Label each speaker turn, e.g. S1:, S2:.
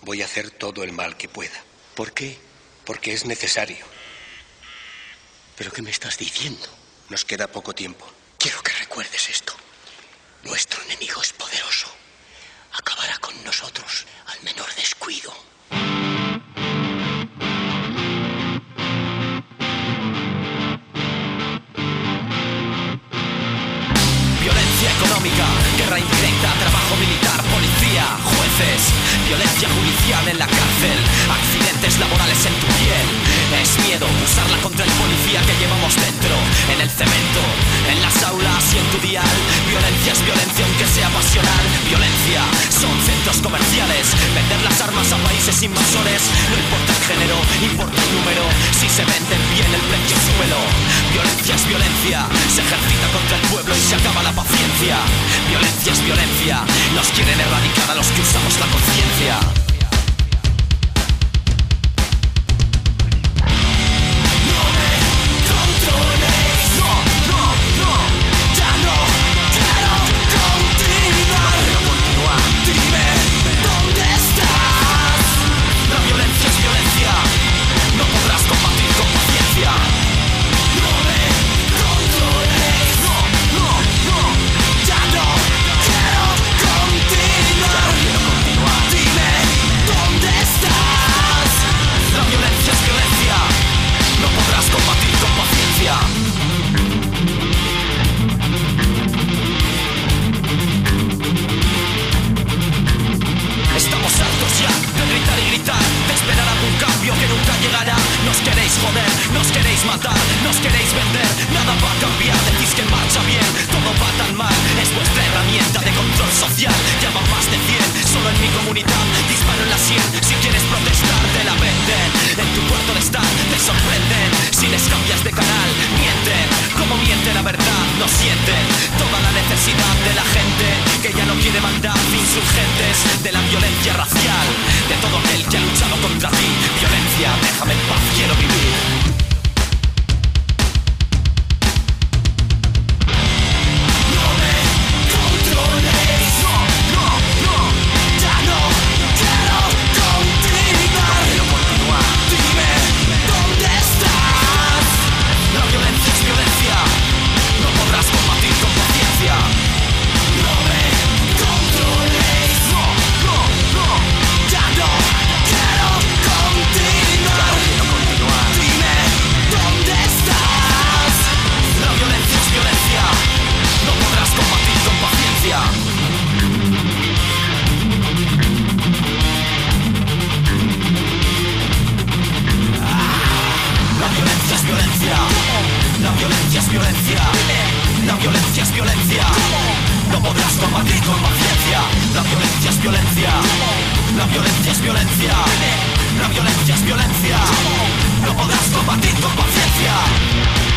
S1: Voy a hacer todo el mal que pueda. ¿Por qué? Porque es necesario.
S2: ¿Pero qué me estás diciendo?
S1: Nos queda poco tiempo.
S2: Quiero que recuerdes esto. Nuestro enemigo es poderoso. Acabará con nosotros al menor descuido.
S3: Violencia económica, guerra indirecta, trabajo militar, policía, jueces, violencia judicial en la cárcel, accidentes laborales en tu piel. Es miedo usarla contra el policía que llevamos dentro, en el cemento, en las aulas y en tu dial. Violencia es violencia aunque sea pasional. Violencia son centros comerciales, vender las armas a países invasores. No importa el género, importa el número. Si se venden bien el precio súbelo. Violencia es violencia, se ejercita contra el pueblo y se acaba la paciencia. Violencia es violencia, nos quieren erradicar a los que usamos la conciencia. Estamos hartos ya de gritar y gritar, de esperar algún cambio que nunca llegará. Nos queréis joder, nos queréis matar, nos queréis vender, nada va a cambiar. Decís que marcha bien, todo va tan mal. Es vuestra herramienta de control social. Llaman más de 100, solo en mi comunidad disparo en la 100. Si quieres protestar te la venden, en tu cuarto de estar te sorprenden. Si les cambias de canal, mienten. Como miente la verdad, no sienten toda la necesidad de la gente que ya no quiere mandar. Insurgentes de la violencia racial, de todo aquel que ha luchado contra ti. Violencia, déjame en paz, quiero vivir. No podrás combatir con paciencia. La violencia es violencia. La violencia es violencia. La violencia es violencia. No podrás combatir con paciencia.